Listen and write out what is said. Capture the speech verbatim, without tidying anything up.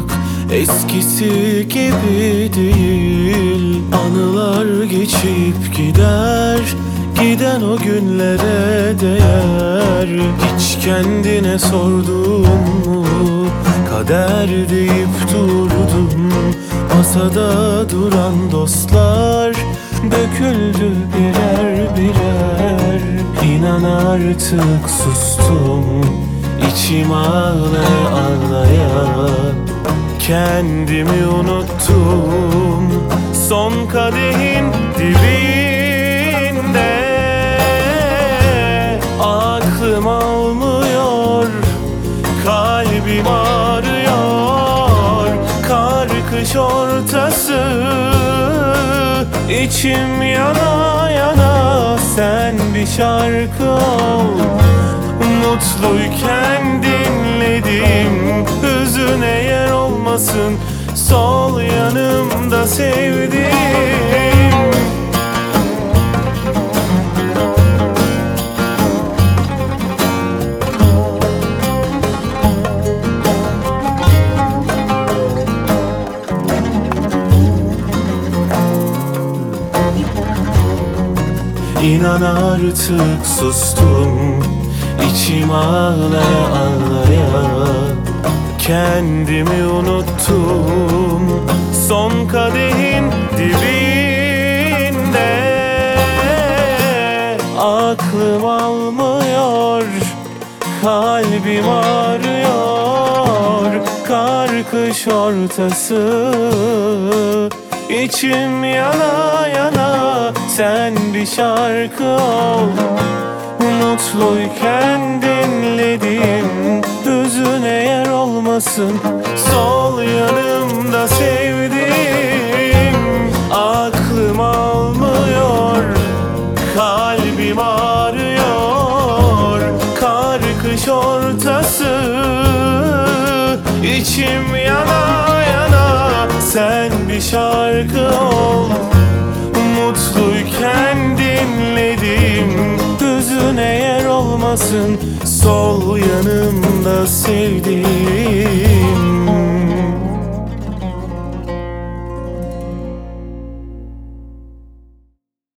artık eskisi gibi değil. Anılar geçip gider, giden o günlere değer. Hiç kendine sordun mu, kader deyip durdun. Masada duran dostlar döküldü birer birer. İnan artık sustum, içim ağlaya ağlaya. Kendimi unuttum son kadehin dibinde. Aklım almıyor, kalbim ağrıyor. Kar kış ortası, içim yana yana. Sen bir şarkı ol, mutluyken dinledim. Hüzüne yer olmasın, sol yanımda sevdim. İnan artık sustum, içim ağlaya ağlaya. Kendimi unuttum son kadehin dibinde. Aklım almıyor, kalbim ağrıyor. Kar kış ortası, içim yana yana. Sen bir şarkı ol, mutluyken dinledim. Hüzüne yer olmasın, sol yanımda sevdim. Aklım almıyor, kalbim ağrıyor. Kar kış ortası, içim yana yana. Sen bir şarkı ol, mutluyken dinledim. Hüzüne yer olmasın, sol yanımda sevdim.